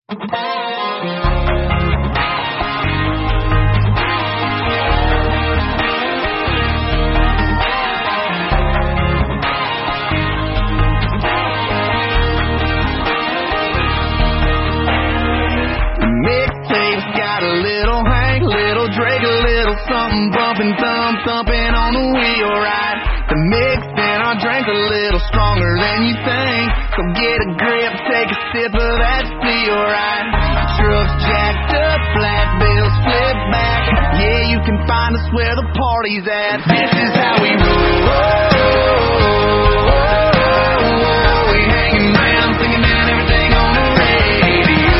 Mixtape's got a little Hank, little Drake, a little something bumping, thumping on the wheel right. The mix and I drank a little stronger than you think, so get a grip, take a sip of that steel right. Trucks jacked up, flat bills flip back. Yeah, you can find us where the party's at. This is how we roll. We hanging around, singing down everything on the radio.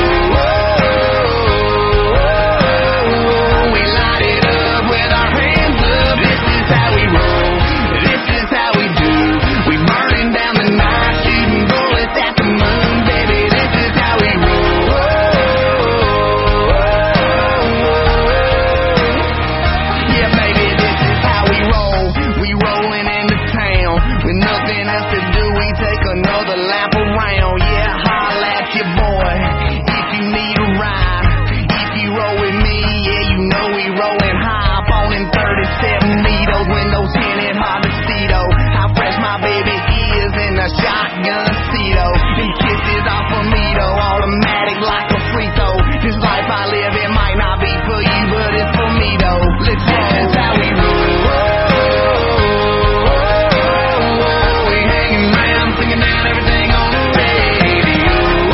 We light it up with our hands up. This is how we roll. This is how we do. We burning down the night, shooting bullets at the moon, baby. This is how we roll. Yeah, baby, this is how we roll. We rolling into town with nothing else to do. We take another lap around. Yeah, holla at your boy if you need a ride. If you roll with me, yeah, you know we rolling high. Up on in 37 needles, windows tinted, hard to see though. How fresh my baby is in a shotgun seat though. Them kisses off of me though, automatic like a free throw. This life I live, it might not be for you, but it's for me though. Let's roll. This is how we roll. We hanging around, singing down everything on the radio.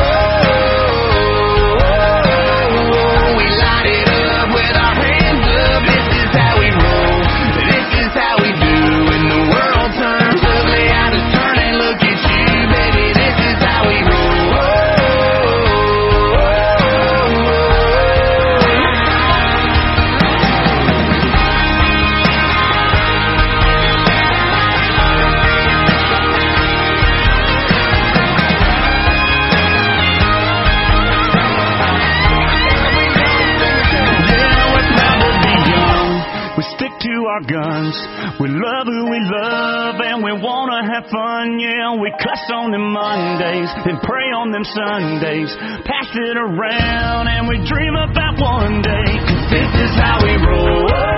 We light it up with our hands up. This is how we roll. This is how we do. When the world turns ugly, I just turn and look at you, baby. This is how we roll. Yeah, we're proud to be young. We stick to our guns. We love who we love and we wanna have fun. Yeah, we cuss on them Mondays and pray on them Sundays. Pass it around and we dream about one day. 'Cause this is how we roll.